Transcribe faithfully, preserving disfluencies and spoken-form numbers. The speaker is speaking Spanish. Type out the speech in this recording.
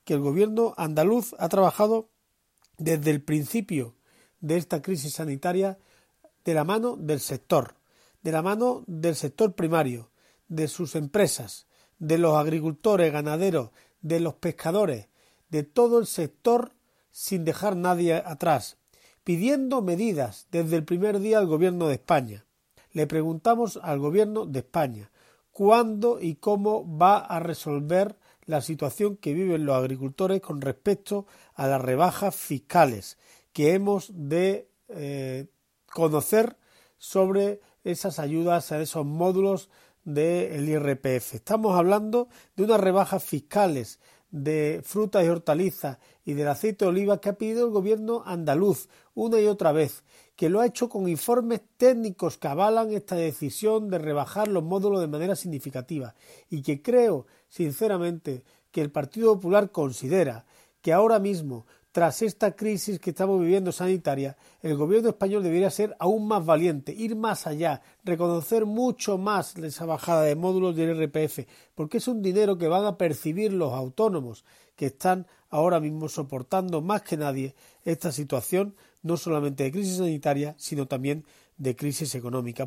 que el gobierno andaluz ha trabajado desde el principio de esta crisis sanitaria de la mano del sector, de la mano del sector primario, de sus empresas, de los agricultores, ganaderos, de los pescadores, de todo el sector sin dejar nadie atrás, pidiendo medidas desde el primer día al gobierno de España. Le preguntamos al gobierno de España cuándo y cómo va a resolver la situación que viven los agricultores con respecto a las rebajas fiscales que hemos de eh, conocer sobre esas ayudas a esos módulos del I R P F. Estamos hablando de unas rebajas fiscales de frutas y hortalizas y del aceite de oliva que ha pedido el gobierno andaluz una y otra vez, que lo ha hecho con informes técnicos que avalan esta decisión de rebajar los módulos de manera significativa, y que creo sinceramente que el Partido Popular considera que ahora mismo, tras esta crisis que estamos viviendo sanitaria, el gobierno español debería ser aún más valiente, ir más allá, reconocer mucho más esa bajada de módulos del I R P F, porque es un dinero que van a percibir los autónomos que están ahora mismo soportando más que nadie esta situación, no solamente de crisis sanitaria, sino también de crisis económica.